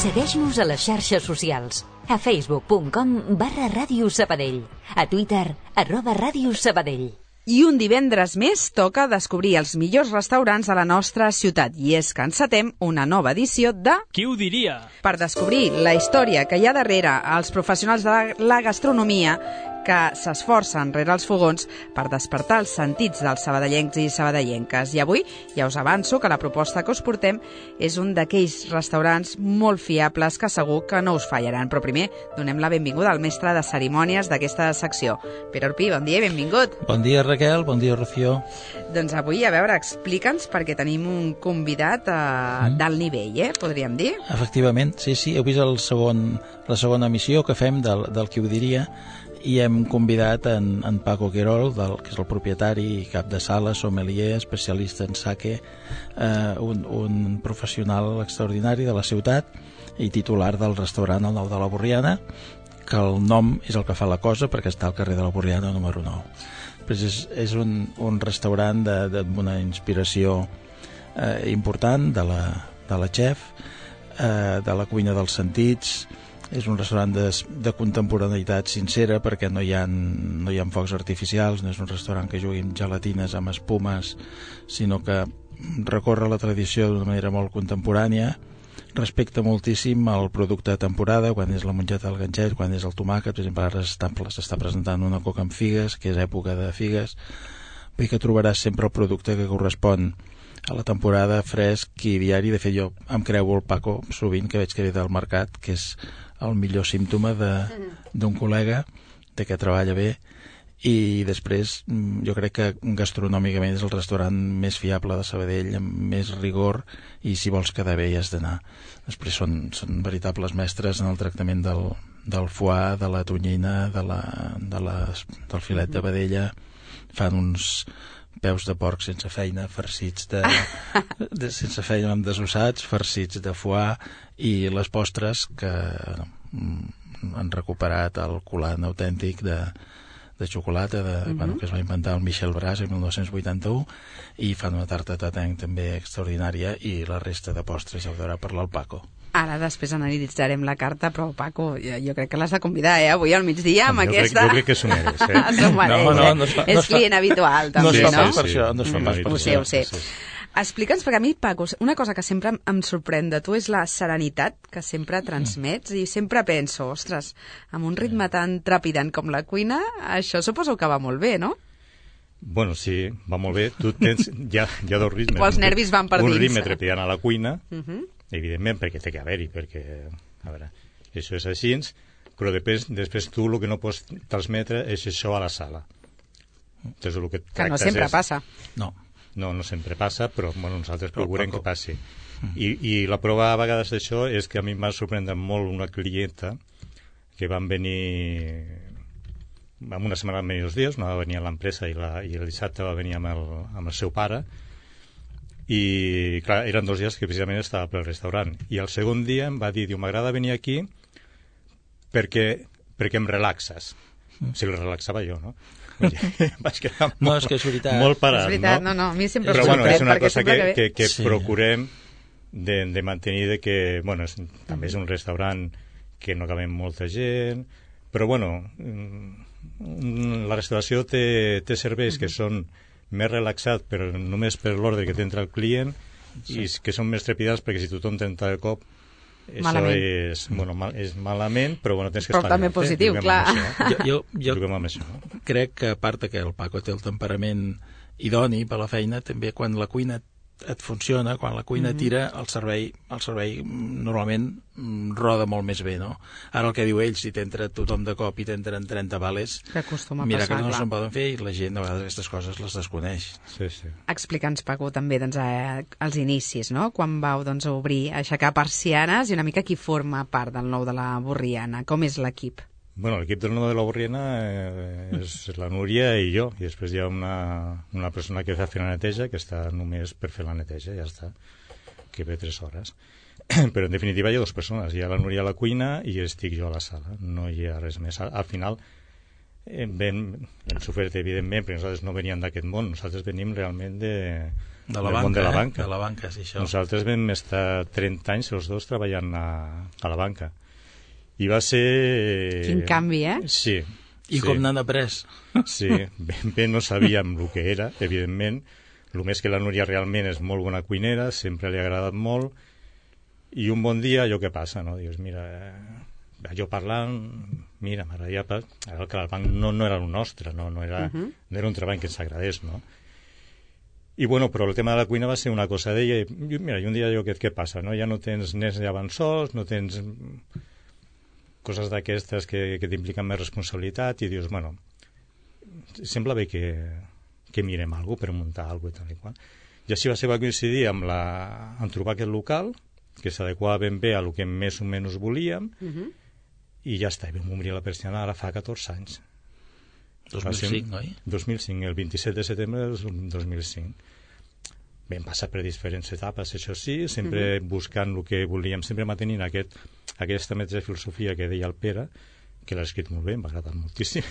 Segueix-nos a les xarxes socials. A facebook.com/Ràdio Sabadell. A Twitter, @Ràdio Sabadell. I un divendres més toca descobrir els millors restaurants de la nostra ciutat. I és que encetem una nova edició de... Qui ho diria? Per descobrir la història que hi ha darrere els professionals de la gastronomia que s'esforcen rere els fogons per despertar els sentits dels sabadellencs i sabadellenques. I avui ja us avanço que la proposta que us portem és un d'aquells restaurants molt fiables que segur que no us fallaran. Però primer donem la benvinguda al mestre de cerimònies d'aquesta secció. Pere Orpí, bon dia i benvingut. Bon dia, Raquel, bon dia, Rocío. Doncs avui, a veure, explica'ns, perquè tenim un convidat d'alt nivell, podríem dir. Efectivament, sí, heu vist la segona emissió que fem del Qui ho diria, i hem convidat en Paco Querol, que és el propietari i cap de sala, sommelier, especialista en sake, un professional extraordinari de la ciutat i titular del restaurant El Nou de la Borriana, que el nom és el que fa la cosa perquè està al carrer de la Borriana número 9. Però és un restaurant d'una inspiració important de la chef, de la cuina dels sentits. És un restaurant de contemporaneïtat sincera perquè no hi ha focs artificials, no és un restaurant que jugui amb gelatines, amb espumes, sinó que recorre la tradició d'una manera molt contemporània, respecta moltíssim el producte de temporada, quan és la mongeta del ganxet, quan és el tomàquet. Per exemple, ara s'està presentant una coca amb figues, que és època de figues. Vull dir que trobaràs sempre el producte que correspon a la temporada, fresc i diari. De fet, jo em creu el Paco sovint que veig que ve del mercat, que és el millor símptoma d'un col·lega de que treballa bé. I després jo crec que gastronòmicament és el restaurant més fiable de Sabadell, amb més rigor, i si vols quedar bé hi has d'anar. Després són veritables mestres en el tractament del foie, de la tonyina, del filet de vedella. Fan uns peus de porc sense feina, farcits sense feina, amb desossats, farcits de foie, i les postres que han recuperat el colant autèntic de xocolata que es va inventar el Michel Bras en 1981, i fan una tarta tatenc també extraordinària, i la resta de postres ja ho deurà parlar el Paco. Ara després analitzarem la carta, però Paco, jo crec que l'has de convidar, avui al migdia amb aquesta... Jo crec que s'ho mereix, S'ho mereix, és client habitual, també, no? No es fa per això, no es fa pas per això. Ho sé. Explica'ns, perquè a mi, Paco, una cosa que sempre em sorprèn de tu és la serenitat que sempre transmets, i sempre penso, ostres, amb un ritme tan trepidant com la cuina, això suposo que va molt bé, no? Bueno, sí, va molt bé. Tu tens ja dos ritmes. Els nervis van per dins. Un ritme trepidant a la cuina, evidentment, perquè té que haver-hi, perquè, a veure, això és així, però després tu el que no pots transmetre és això a la sala. Entonces, el que no sempre passa. No sempre passa, però bueno, nosaltres procurem que passi. I la prova a vegades d'això és que a mi m'ha sorprendre molt una clienta que van venir en una setmana, van venir 2 dies, una va venir a l'empresa i el dissabte va venir amb el seu pare, i clar, eren 2 dies que precisament estava pel restaurant, i el segon dia em va dir, m'agrada venir aquí perquè em relaxes. O sigui, el relaxava jo, no? Vaig quedar és que és veritat. Molt parat, és veritat, no, a mi sempre però bueno, és una cosa que sí, procurem de mantenir, que bueno, també és un restaurant que no cabem molta gent, però bueno, la restauració té serveis que són més relaxats, però només per l'ordre que t'entra el client, i que són més trepidats, perquè si tothom t'entra de cop, això és malament, però bueno, tens que espavilar. Però també positiu, clar. Jo crec que, a part que el Paco té el temperament idoni per la feina, també quan la cuina et funciona, quan la cuina tira, el servei normalment roda molt més bé, no? Ara el que diu ell, si t'entra tothom de cop i t'entren 30 vales, mira que no se'n poden fer, i la gent a vegades aquestes coses les desconeix. Sí. Explica'ns, Paco, també els inicis, no? Quan vau obrir, aixecar persianes, i una mica qui forma part del Nou de la Borriana, com és l'equip? Bueno, l'equip del Nou de la Borriana és la Núria i jo, i després hi ha una persona que fa fer la neteja, que està només per fer la neteja, ja està, que ve 3 hores. Però en definitiva hi ha 2 persones, hi ha la Núria a la cuina i estic jo a la sala, no hi ha res més. Al final hem sofert, evidentment, perquè nosaltres no veníem d'aquest món, nosaltres venim realment de la banca, sí, això. Nosaltres vam estar 30 anys els dos treballant a la banca. I va ser... Quin canvi, Sí. I com n'han après. Sí, ben bé no sabíem el que era, evidentment. El més que la Núria realment és molt bona cuinera, sempre li ha agradat molt, i un bon dia allò que passa, no? Dius, mira, jo parlant, mira, m'agradaria... Ara que el banc no era el nostre, no era un treball que ens agradés, no? I bueno, però el tema de la cuina va ser una cosa d'ella, i mira, i un dia allò, què passa, no? Ja no tens nens d'avançols, no tens coses d'aquestes que t'impliquen més responsabilitat, i dius, bueno, sembla bé que mirem alguna cosa per muntar alguna cosa i tal i qual. I així va coincidir amb trobar aquest local, que s'adequava ben bé a el que més o menys volíem, i ja està, vam obrir la persiana ara fa 14 anys. 2005, oi? 2005, el 27 de setembre del 2005. Vam passar per diferents etapes, això sí, sempre buscant el que volíem, sempre mantenint aquesta mateixa filosofia que deia el Pere, que l'ha escrit molt bé, m'ha agradat moltíssim.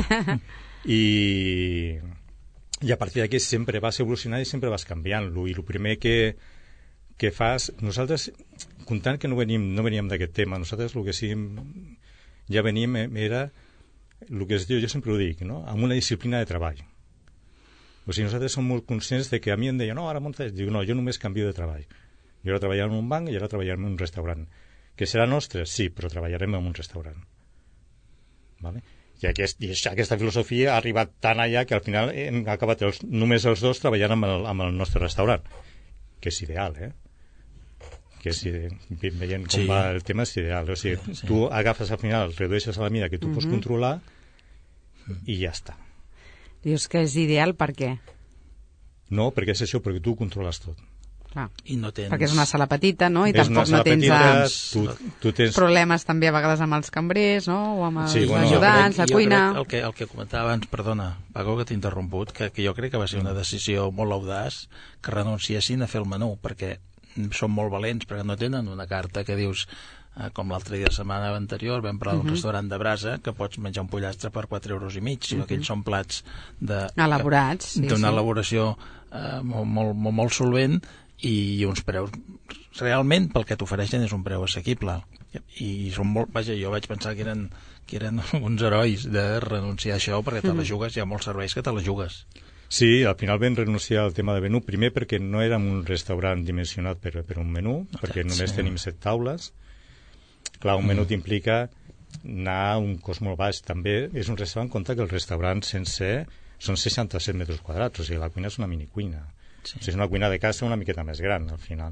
I a partir d'aquí sempre vas evolucionant i sempre vas canviant-lo. I el primer que fas... Nosaltres, comptant que no veníem d'aquest tema, nosaltres el que sí ja veníem era el que es diu, jo sempre ho dic, no? Amb una disciplina de treball. O sigui, nosaltres som molt conscients de que a mi em deia, no, ara muntes... Dic, no, jo només canvio de treball. Jo ara treballaré en un banc i ara treballarem en un restaurant. Que serà nostre? Sí, però treballarem en un restaurant. Vale? I aquesta filosofia ha arribat tan allà que al final hem acabat només els dos treballant amb el nostre restaurant. Que és ideal, que veient com va el tema és ideal. O sigui, tu agafes al final, redueixes a la mida que tu pots controlar i ja està. Dius que és ideal per què? No, perquè és això, perquè tu ho controles tot. Clar. I no tens... Perquè és una sala petita, no? I tampoc no tens, tu tens problemes també a vegades amb els cambrers, no? O amb els ajudants, la cuina... El que comentava abans, perdona, Paco, que t'he interromput, que jo crec que va ser una decisió molt audaç que renunciessin a fer el menú, perquè són molt valents, perquè no tenen una carta que dius... com l'altre dia de setmana anterior vam parlar d'un restaurant de brasa que pots menjar un pollastre per 4,5 euros, sinó que ells són plats elaborats, d'una elaboració molt solvent i uns preus realment pel que t'ofereixen és un preu assequible i són molt, vaja, jo vaig pensar que eren uns herois de renunciar a això perquè te la jugues, hi ha molts serveis que te la jugues. Sí, al final vam renunciar al tema de menú, primer perquè no érem un restaurant dimensionat per un menú, perquè només tenim 7 taules. Clar, un menú t'implica anar a un cost molt baix. També és un restaurant, compte que el restaurant sencer són 67 metres quadrats, o sigui, la cuina és una minicuina. Sí. O sigui, és una cuina de casa una miqueta més gran, al final.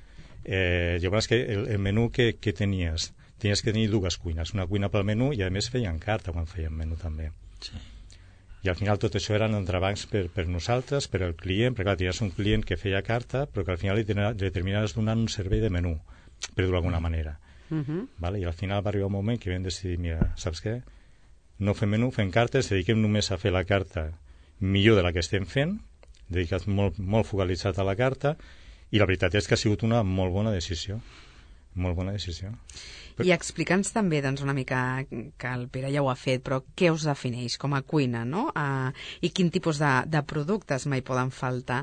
Llavors, el menú que tenies que tenir dues cuines, una cuina pel menú i a més feien carta quan feien menú també. Sí. I al final tot això eren entrebancs per nosaltres, per al client, perquè clar, tenies un client que feia carta però que al final li terminaves donant un servei de menú, per dir-ho d'alguna manera. Vale? I al final va arribar un moment que vam decidir, mira, saps què? No fem menú, fem cartes, dediquem només a fer la carta millor de la que estem fent, dedicat molt focalitzat a la carta, i la veritat és que ha sigut una molt bona decisió. Molt bona decisió. I explica'ns també, doncs, una mica, que el Pere ja ho ha fet, però què us defineix com a cuina, no? I quin tipus de productes mai poden faltar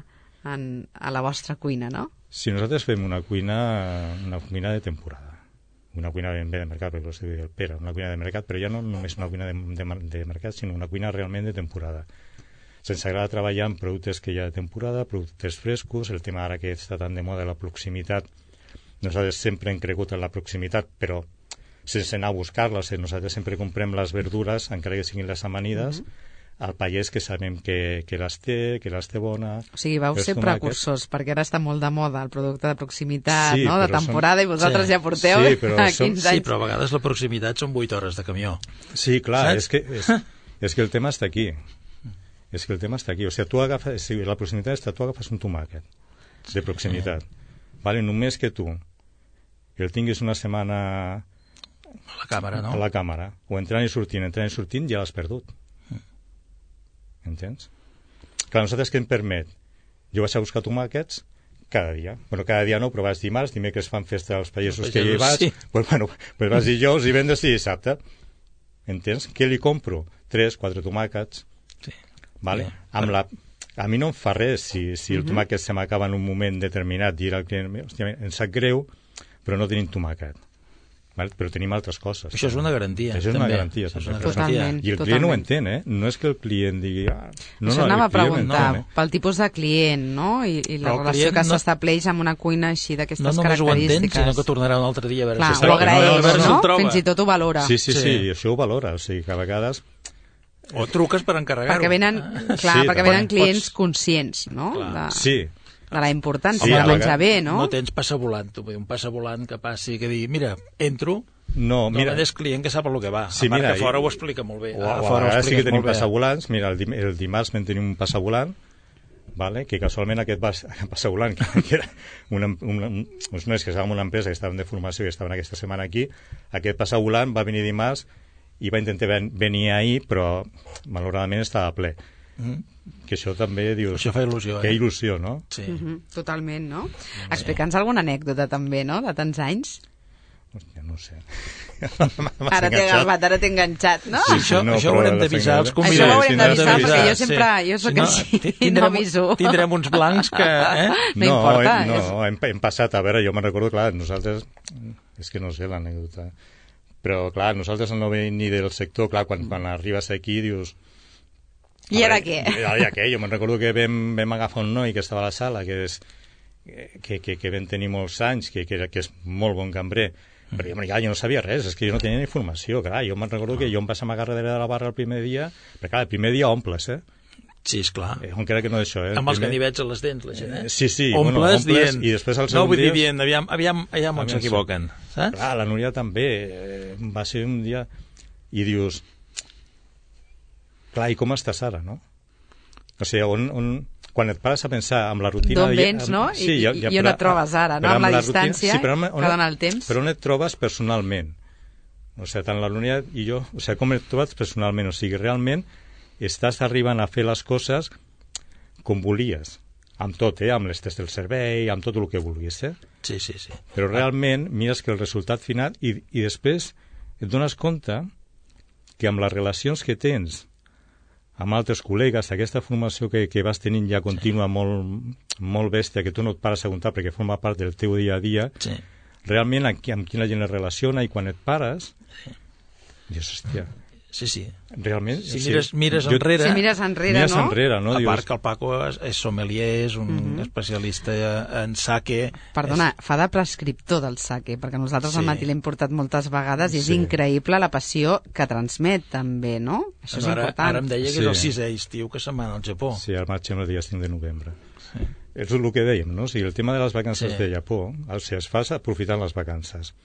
a la vostra cuina, no? Si nosaltres fem una cuina de temporada, una cuina ben bé de mercat, perquè ho estic dient el Pere, una cuina de mercat, però ja no només una cuina de mercat, sinó una cuina realment de temporada. Se'ns agrada treballar amb productes que hi ha de temporada, productes frescos, el tema ara que està tan de moda la proximitat. Nosaltres sempre hem cregut en la proximitat, però sense anar a buscar-les. Nosaltres sempre comprem les verdures, encara que siguin les amanides, al pagès que sabem que les té bona. O sigui, vau ser precursors, perquè ara està molt de moda el producte de proximitat, no? De temporada, i vosaltres ja porteu 15 anys. Sí, però a vegades la proximitat són 8 hores de camió. Sí, clar, és que el tema està aquí. És que el tema està aquí. O sigui, tu agafes, la proximitat és que tu agafes un tomàquet de proximitat. Vale, només que tu el tinguis una setmana a la càmera, no? A la càmera, o entrant i sortint, ja l'has perdut. Entens? Clar, nosaltres què em permet? Jo vaig a buscar tomàquets cada dia. Bueno, cada dia no, però vas dimarts, dimecres fan festa als pagesos que hi vaig, pues vas dijous, divendres i dissabte. Entens? Què li compro? 3, 4 tomàquets. Sí. Vale? A mi no em fa res si el tomàquet se m'acaba en un moment determinat, dir al client, hòstia, em sap greu, però no tenim tomàquet. Però tenim altres coses. Això és una garantia. Això és una garantia. Totalment. I el client no ho entén, No és que el client digui... Això anava a preguntar, pel tipus de client, no? I la relació que s'estableix amb una cuina així d'aquestes característiques. No només ho entén, sinó que tornarà un altre dia a veure si s'ho agraeix, no? Fins i tot ho valora. Sí, això ho valora. O sigui, que a vegades... O truques per encarregar-ho. Perquè venen clients conscients, no? Sí. De la importància de menjar bé, no? No tens passavolant, un passavolant que passi, que digui, mira, entro, no és client que sap el que va. Sí, a part que fora ho explica molt bé. Ara sí que tenim passavolants. Mira, el dimarts vam tenir un passavolant, vale? Que casualment aquest passavolant, que era uns nois que estàvem en una empresa que estaven de formació i estaven aquesta setmana aquí, aquest passavolant va venir dimarts i va intentar venir ahir, però malauradament estava ple. Que això també dius... Això fa il·lusió, Que il·lusió, no? Sí. Totalment, no? Explica'ns alguna anècdota també, no?, de tants anys. Hòstia, no ho sé. Ara t'he agafat, ara t'he enganxat, no? Sí, això ho haurem d'avisar els convidats. Això ho haurem d'avisar, perquè jo sempre... Jo soc així, no aviso. Tindrem uns blancs que... No importa. No, hem passat, a veure, jo me'n recordo, clar, nosaltres... És que no sé l'anècdota. Però, clar, nosaltres no venim ni del sector, clar, quan arribes aquí dius... I ara què? Jo me'n recordo que vam agafar un noi que estava a la sala, que vam tenir molts anys, que és molt bon cambrer, però jo no sabia res, és que jo no tenia informació, clar, jo me'n recordo que jo em passava a darrere de la barra el primer dia, perquè clar, el primer dia omples, Sí, esclar. Encara que no d'això, Amb els ganivets a les dents, la gent, Sí, omples dient... I després el segon dia... No, vull dir dient, aviam on s'equivoquen, saps? Clar, la Núria també, va ser un dia... I dius... Clar, i com estàs ara, no? O sigui, quan et pares a pensar amb la rutina... D'on vens, no? I on et trobes ara, no? Amb la distància que dona el temps. Però on et trobes personalment? O sigui, tant la Núria i jo... O sigui, com et trobes personalment? O sigui, realment estàs arribant a fer les coses com volies. Amb tot, amb les tests del servei, amb tot el que vulguis, Sí. Però realment mires que el resultat final... I després et dones compte que amb les relacions que tens amb altres col·legues, aquesta formació que vas tenint ja contínua, molt bèstia, que tu no et pares a comptar perquè forma part del teu dia a dia, realment amb quina gent es relaciona, i quan et pares, dius, hòstia... Sí. Realment... Si mires enrere... Si mires enrere, no? A part que el Paco és sommelier, és un especialista en sake... Perdona, fa de prescriptor del sake, perquè nosaltres al matí l'hem portat moltes vegades i és increïble la passió que transmet, també, no? Això és important. Ara em deia que és el 6è estiu que se'n van al Japó. Sí, ara marxem el dia 5 de novembre. És el que dèiem, no? O sigui, el tema de les vacances de Japó, o sigui, es fa aprofitant les vacances.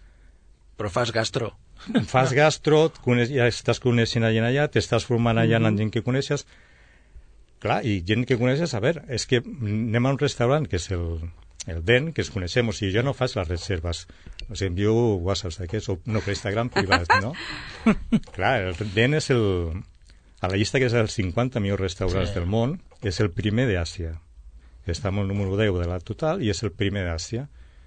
Però fas gastro. Fas gastro, ja estàs coneixent gent allà, t'estàs formant allà amb gent que coneixes. Clar, i gent que coneixes, a veure, és que anem a un restaurant, que és el DEN, que es coneixem, o sigui, jo no faig les reserves. O sigui, envio whatsapps d'aquests, no, per Instagram privat, no? Clar, el DEN és a la llista que és els 50 millors restaurants del món, és el primer d'Àsia. Està amb el número 10 de la total i és el primer d'Àsia.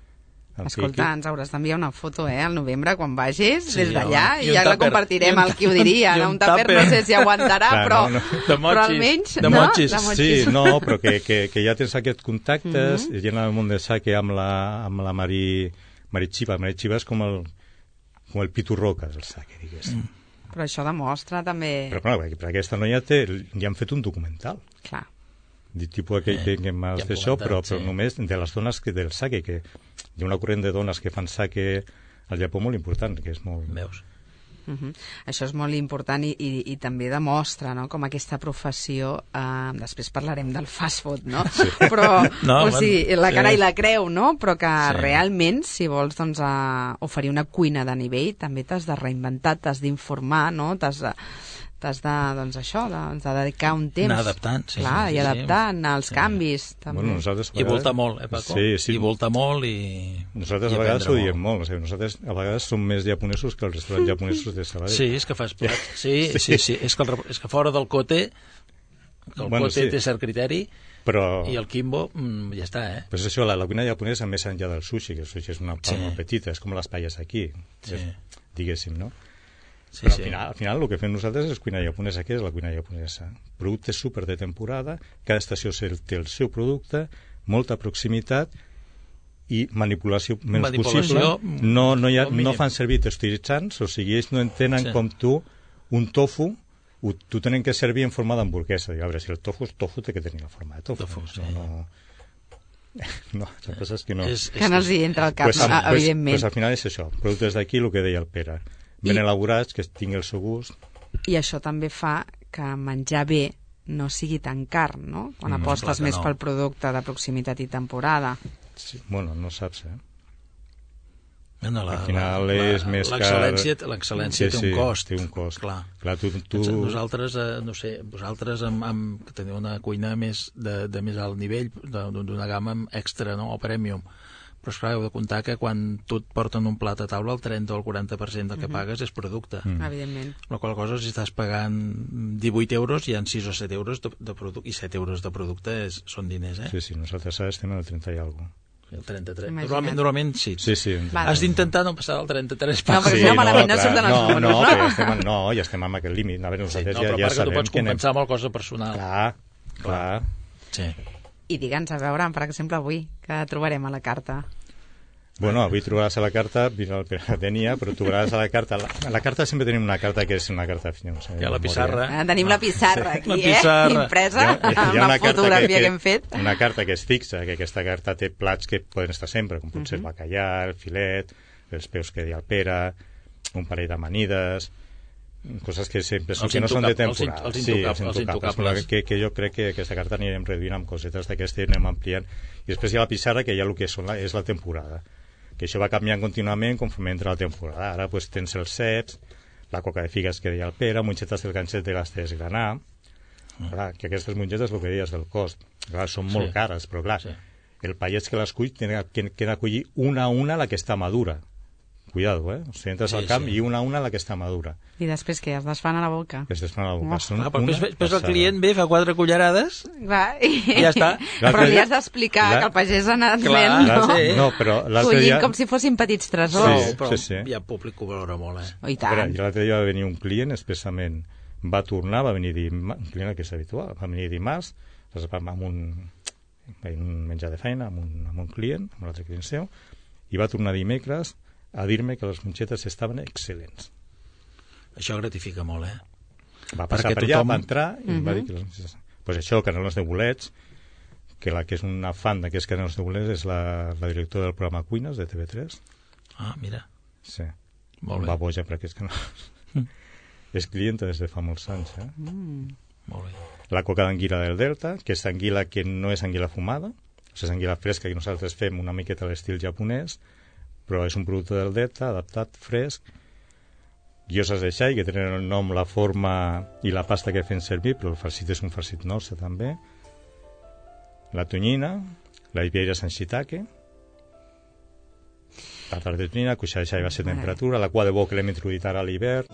Escolta, ens hauràs d'enviar una foto, al novembre, quan vagis, des d'allà, i ja la compartirem al Qui ho diria. Un tàper no sé si aguantarà, però almenys... De motxis. Sí, no, però que ja tens aquests contactes, gent al món del sake amb la Mari Chiva. Mari Chiva és com el Pitu Roques, el sake, diguéssim. Però això demostra també... Però per aquesta noia ja han fet un documental. Clar. Tipus aquell que m'has fet això, però només de les dones del sake, que hi ha una corrent de dones que fan sake al Japó molt important, que és molt... Veus? Això és molt important i també demostra, no?, com aquesta professió, després parlarem del fast food, no? Sí. Però, la cara i la creu, no? Però que realment, si vols oferir una cuina de nivell, també t'has de reinventar, t'has d'informar, no? T'has de dedicar un temps. Anar adaptant, Clar, i adaptant als canvis. Bueno, I voltar molt, Paco? Sí. I voltar molt i... Nosaltres a vegades ho diem molt. Nosaltres a vegades som més japonesos que els restaurants japonesos de Sabadell. Sí, és que fas plat. Sí. És que fora del Kote, que el Kote té cert criteri, i el Kimbo ja està, Però és això, la cuina japonesa més enllà del sushi, que el sushi és una palma petita, és com les paelles aquí, diguéssim, no? Sí, però al final el que fem nosaltres és cuina japonesa. Què és la cuina japonesa? Producte super de temporada, cada estació té el seu producte, molta proximitat i manipulació menys possible. No fan servir texturitzants, o sigui, ells no entenen com tu un tofu t'ho tenen que servir en forma d'hamburguesa. A veure, si el tofu és tofu, té que tenir la forma de tofu. No, la cosa és que no. Que no els hi entra al cap, evidentment. Al final és això, productes d'aquí, el que deia el Pere. Ben elaborats, que tingui el seu gust. I això també fa que menjar bé no sigui tan car, no? Quan apostes més pel producte de proximitat i temporada. Sí, bueno, no saps, Al final és més car. L'excel·lència té un cost. Té un cost. Clar. Nosaltres, no sé, vosaltres que teniu una cuina més de més alt nivell, d'una gamma extra, no? O premium. Però esclar, heu de comptar que quan tu et porten un plat a taula, el 30 o el 40% del que pagues és producte. Evidentment. La qual cosa, si estàs pagant 18 euros, hi ha 6 o 7 euros de producte, i 7 euros de producte són diners, Sí, nosaltres estem al 30 i alguna cosa. El 33. Normalment sí. Sí. Has d'intentar no passar del 33. No, perquè si no, malament no surten els números, no? Ja estem amb aquest límit. A veure, nosaltres però ja perquè sabem tu pots compensar amb el cosa personal. Clar. Sí. I digue'ns, a veure, per exemple, avui, que trobarem a la carta. Bueno, avui trobaràs a la carta, mira el que la tenia, però trobaràs a la carta... A la carta sempre tenim una carta que és una carta fina. Hi ha la pissarra. Tenim la pissarra aquí, impresa, amb la fotografia que hem fet. Una carta que és fixa, que aquesta carta té plats que poden estar sempre, com pot ser el bacallà, el filet, els peus que deia el Pere, un parell d'amanides, coses que sempre que no són de temporada. Els intocables. Que jo crec que aquesta carta anirem reduint amb cosetes d'aquestes, anem ampliant. I després hi ha la pissarra, que ja el que és la temporada, que això va canviant contínuament conforme entra la temporada. Ara pues, tens els ceps, la coca de figues que deia el Pere, mongetes del ganxet de les tres granar. Clar, que aquestes mongetes, el que deies del cost, clar, són molt cares, però clar, el pagès que les cull té que acollir una a una la que està madura. Cuidado, O sigui, entres al camp i una a una la que està madura. I després què? Es desfan a la boca? Es desfan a la boca. Després el client ve, fa 4 cullerades i ja està. Però li has d'explicar que el pagès ha anat fent, no? Però collint com si fossin petits tresors. Però hi ha públic que ho valora molt, I tant. I l'altre dia va venir un client, expressament, va tornar, va venir un client que és habitual, va venir dimarts, amb un menjar de feina, amb un client, amb l'altre client seu, i va tornar dimecres a dir-me que les mongetes estaven excel·lents. Això gratifica molt, Va passar per allà, va entrar i em va dir que les mongetes... Pues això, canelones de bolets, que la que és una fan d'aquests canelones de bolets és la directora del programa Cuines de TV3. Ah, mira. Sí. Molt bé. Va boja per aquests canelones. És clienta des de fa molts anys, Molt bé. La coca d'anguila del Delta, que és anguila que no és anguila fumada, és anguila fresca que nosaltres fem una miqueta a l'estil japonès, però és un producte del Delta, adaptat, fresc, lloses de xai, que tenen el nom, la forma i la pasta que fem servir, però el farcit és un farcit nostre també, la tonyina, la ibeira san shiitake, la tarta de tonyina, cuixà de xai a baixa temperatura, la cua de bou que l'hem introduït ara a l'hivern.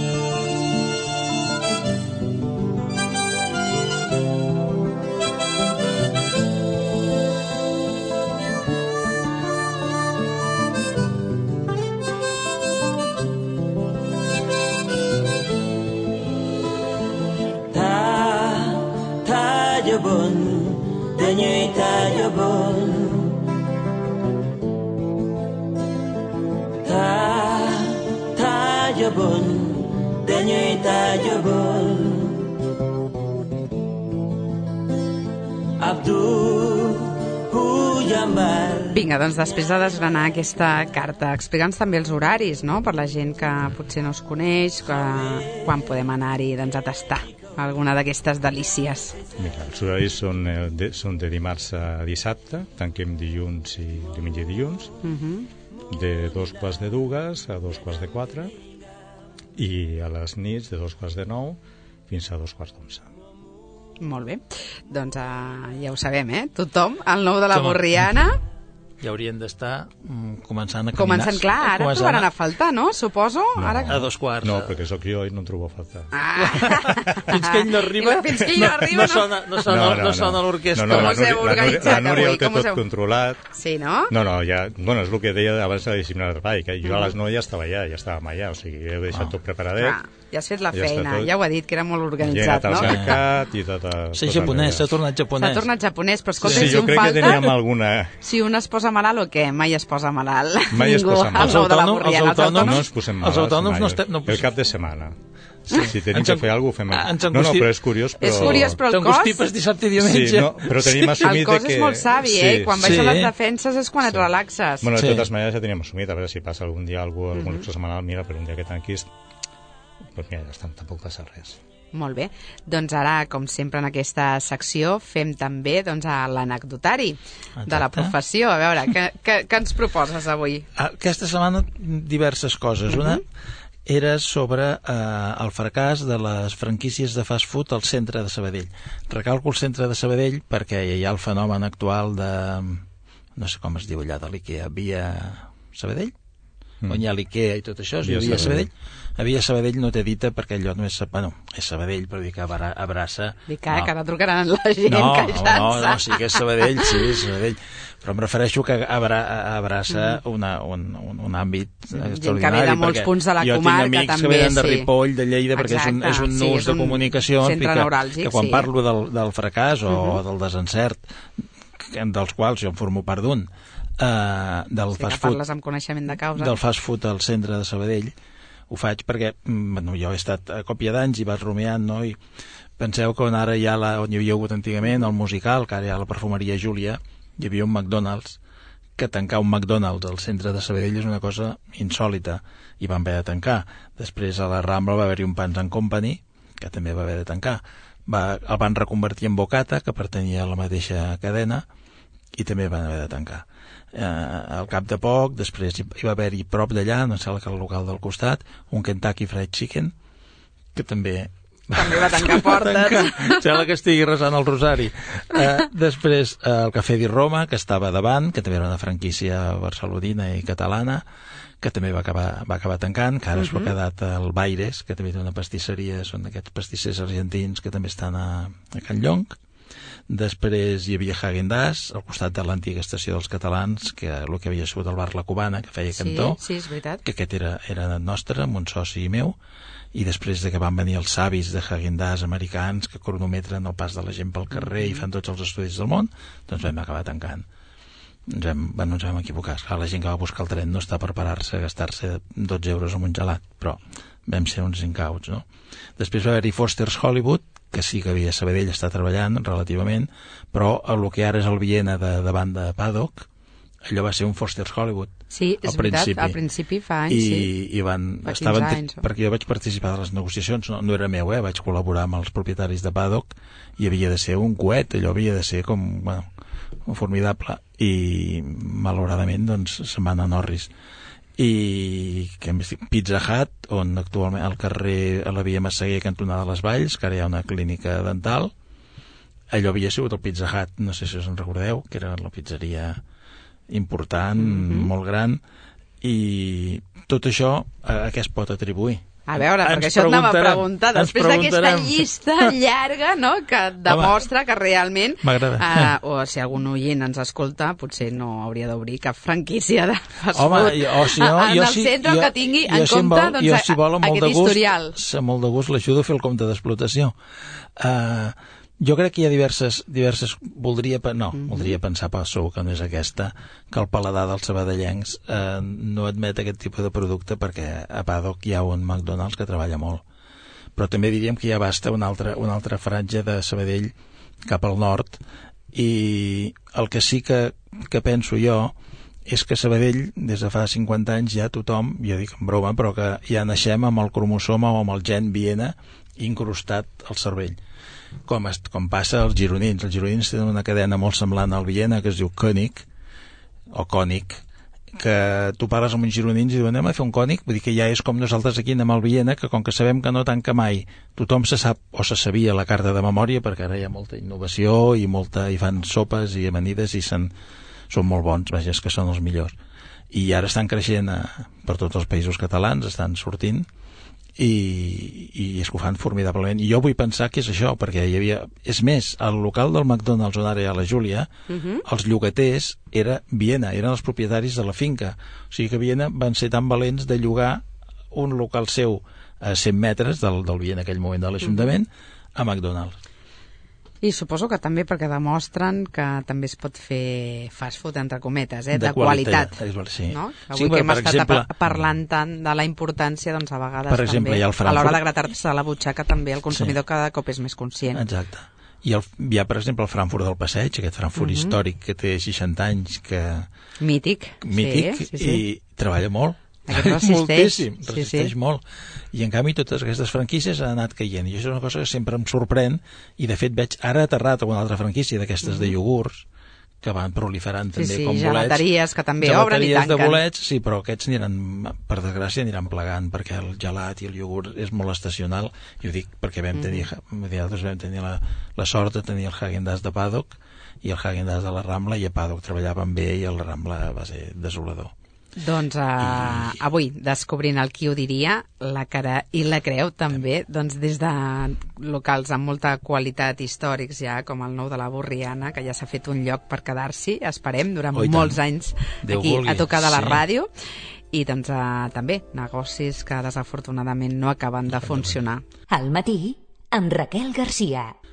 Vinga, doncs després de desgranar aquesta carta, explica'ns també els horaris, no?, per la gent que potser no es coneix, quan podem anar-hi a tastar alguna d'aquestes delícies. Mira, els horaris són de dimarts a dissabte, tanquem dilluns i diumenge i dilluns, de 2:45 a 2:45, i a les nits de 8:45 fins a 9:45. Molt bé, doncs ja ho sabem, tothom, al Nou de la Borriana, ja haurien d'estar començant a caminar. Començant, clar, ara trobaran a faltar, no? Suposo? No. Ara... A 2:15. No, perquè sóc jo i no en trobo a faltar. Fins que ell no arriba, Fins que ell no arriba, no sona l'orquestra. No, Com us heu organitzat la Núria ho avui? té tot controlat. Sí, no? No, ja... Bueno, és el que deia abans de la disciplina de treball, que jo a les 9 ja estàvem allà, o sigui, he deixat tot preparadet. Clar, ja has fet la Ja està feina, tot. ja ho ha dit, que era molt Ja he organitzat, anat al no? mercat i tot... Sí, japonès, s'ha tornat japonès. S'ha tornat japonès, però escolta, Sí, si jo un crec que teníem falta... alguna... Si un es posa malalt o què? Mai es posa malalt. Mai es Ningú. posa malalt. Al nou de la Borriana. Els autònoms No ens posem malalts Els autònoms mai. no estem... No, El cap de setmana. Si tenim que fer alguna cosa, fem... No, però és curiós, però... És curiós, però el cos... T'engostipes dissabte i diumenge. Sí, no, però tenim assumit El cos que... és molt savi, Quan baixen les defenses és quan et relaxes. Bueno, de totes maneres ja teníem assumit, a veure si passa algun dia algun cosa malalt, mira, per un dia que tanquis, doncs mira, ja està, tampoc passa res. Molt bé. Doncs ara, com sempre en aquesta secció, fem també l'anecdotari de la professió. A veure, què ens proposes avui? Aquesta setmana diverses coses. Una era sobre el fracàs de les franquícies de fast food al centre de Sabadell. Recalco el centre de Sabadell perquè hi ha el fenomen actual de... no sé com es diu allà, de l'IKEA, Via Sabadell? On hi ha l'IKEA i tot això, es diu Via Sabadell. A Via Sabadell no té dita perquè allò no és... Bueno, és Sabadell, però dic que abraça... Dic que ara trucaran la gent queixant-se. No, sí que és Sabadell, sí, és Sabadell. Però em refereixo que abraça un àmbit extraordinari. Gent que ve de molts punts de la comarca, també, jo tinc amics que venen de Ripoll, de Lleida, perquè és un nus de comunicació. Centre neuràlgic, que quan parlo del fracàs o del desencert, dels quals jo en formo part d'un, del fast food, parles amb coneixement de causa. Del fast food al centre de Sabadell, ho faig perquè jo he estat a còpia d'anys i vas rumiant, no? I penseu que on ara hi ha on hi havia hagut antigament el musical, que ara hi ha la perfumeria Júlia, hi havia un McDonald's, que tancar un McDonald's al centre de Sabadell és una cosa insòlita i van haver de tancar. Després a la Rambla va haver-hi un Pans and Company, que també va haver de tancar. El van reconvertir en Bocata, que pertanyia a la mateixa cadena, i també van haver de tancar. Al cap de poc, després hi va haver-hi prop d'allà, no sé, el local del costat, un Kentucky Fried Chicken, que també va tancar portes. Sembla que estigui resant el rosari. Després el Cafè di Roma, que estava davant, que també era una franquícia barcelonina i catalana, que també va acabar tancant, que ara s'ho ha quedat el Baires, que també té una pastisseria, són aquests pastissers argentins que també estan a Can Llong. Després hi havia Häagen-Dazs al costat de l'antiga estació dels catalans, que el que havia sigut el bar La Cubana, que feia cantó, sí, és veritat. que aquest era nostre, amb un soci meu, i després de que van venir els savis de Häagen-Dazs americans que cronometren el pas de la gent pel carrer i fan tots els estudis del món, doncs vam acabar tancant. Ens vam equivocar. Clar, la gent que va buscar el tren no està per parar-se a gastar-se 12 euros en un gelat, però vam ser uns incauts, no? Després va haver-hi Foster's Hollywood, que sí que havia Sabadell està treballant relativament, però el que ara és el Viena davant de Paddock, allò va ser un Foster's Hollywood. Sí, és veritat, al principi fa anys, I perquè jo vaig participar de les negociacions, no era meu, vaig col·laborar amb els propietaris de Paddock i havia de ser un coet, allò havia de ser com, formidable, i malauradament doncs se'n van a Norris. I Pizza Hut, on actualment al carrer a la via Massaguer, cantonada de les Valls, que ara hi ha una clínica dental, allò havia sigut el Pizza Hut, no sé si us en recordeu, que era la pizzeria important, molt gran, i tot això a què es pot atribuir? A veure, perquè això t'anava a preguntar, després d'aquesta llista llarga, no?, que demostra que realment, o si algun oient ens escolta, potser no hauria d'obrir cap franquícia de fast food en el centre que tingui en compte aquest historial. Molt de gust l'ajudo a fer el compte d'explotació. Jo crec que hi ha diverses... Voldria pensar, però segur que no és aquesta, que el paladar dels sabadellencs no admet aquest tipus de producte perquè a Paddock hi ha un McDonald's que treballa molt. Però també diríem que ja basta una altra franja de Sabadell cap al nord, i el que sí que penso jo és que Sabadell, des de fa 50 anys, ja tothom, jo dic en broma, però que ja naixem amb el cromosoma o amb el gen Viena incrustat al cervell. Com passa als gironins. Els gironins tenen una cadena molt semblant al Viena que es diu König, o Cònic, que tu parles amb uns gironins i diuen anem a fer un Cònic, vull dir que ja és com nosaltres aquí anem al Viena, que com que sabem que no tanca mai, tothom se sap o se sabia la carta de memòria, perquè ara hi ha molta innovació i fan sopes i amanides i se'n són molt bons, vaja, és que són els millors. I ara estan creixent per tots els països catalans, estan sortint, i és que ho fan formidablement. I jo vull pensar que és això, perquè hi havia... És més, al local del McDonald's on ara hi ha la Júlia, els llogaters era Viena, eren els propietaris de la finca. O sigui que Viena van ser tan valents de llogar un local seu a 100 metres del Viena, en aquell moment de l'Ajuntament, a McDonald's. I suposo que també perquè demostren que també es pot fer fast food, entre cometes, de qualitat. Sí. No? Avui que hem estat parlant tant de la importància, doncs a vegades per exemple, també, a l'hora de gratar-se la butxaca, també el consumidor cada cop és més conscient. Exacte. I hi ha, per exemple, el Frankfurt del Passeig, aquest Frankfurt històric que té 60 anys, que... Mític. Sí. I treballa molt. Resisteix molt, i en canvi totes aquestes franquícies han anat caient, i això és una cosa que sempre em sorprèn, i de fet veig ara aterrat una altra franquícia d'aquestes de iogurts que van proliferant també com bolets, gelateries que també obren i tanquen, de bolets, sí, però aquests per desgràcia aniran plegant, perquè el gelat i el iogurt és molt estacional, i ho dic perquè nosaltres vam tenir la sort de tenir el Häagen-Dazs de Paddock i el Häagen-Dazs de la Rambla, i a Paddock treballaven bé i a la Rambla va ser desolador. Doncs avui, descobrint el qui ho diria, la cara i la creu també, doncs des de locals amb molta qualitat històrics ja, com el Nou de la Borriana, que ja s'ha fet un lloc per quedar-s'hi, esperem, durant molts anys aquí a tocar de la ràdio, i doncs també negocis que desafortunadament no acaben de funcionar. Al matí, amb Raquel Garcia.